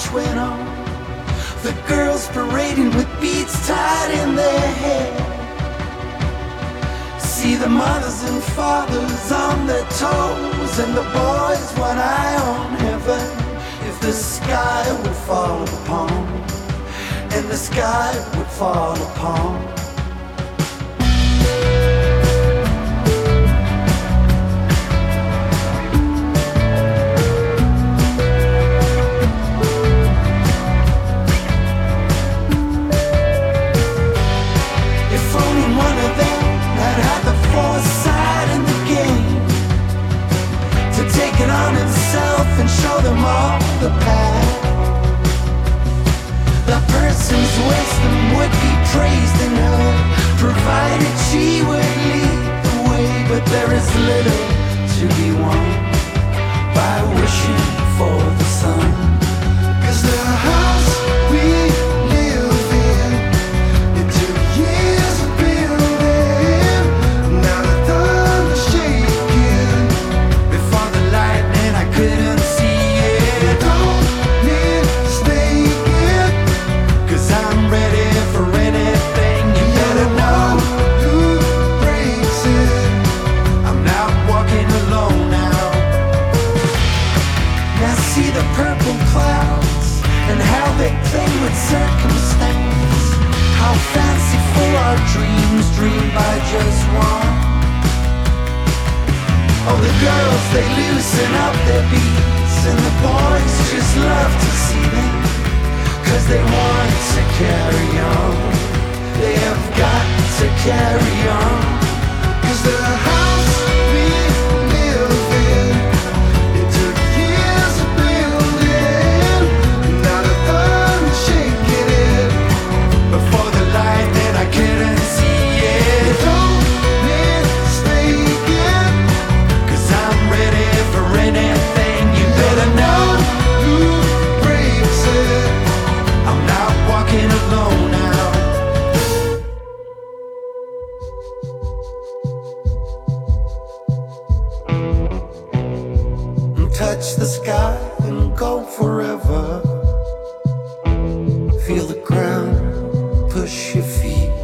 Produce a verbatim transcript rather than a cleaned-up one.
march went on. The girls parading with beads tied in their hair. See the mothers and fathers on their toes, and the boys one eye on heaven. If the sky would fall upon, and the sky would fall upon. And show them all the path. The person's wisdom would be praised in her, provided she would lead the way. But there is little to be won by wishing for the sun. 'Cause the house we live in, it took years of building. Now the thunder's shaking before the lightning I couldn't. Circumstance, how fanciful our dreams, dreamed by just one. Oh, the girls, they loosen up their beats, and the boys just love to see them, 'cause they want to carry on. They have got to carry on. 'Cause the house we live in, it took years of building. Now the thunder shaking it before the lightning I couldn't see it. Don't mistake it, 'cause I'm ready for anything. You better know who breaks it. I'm not walking alone now. Touch the sky and go forever. Feel the ground, push your feet.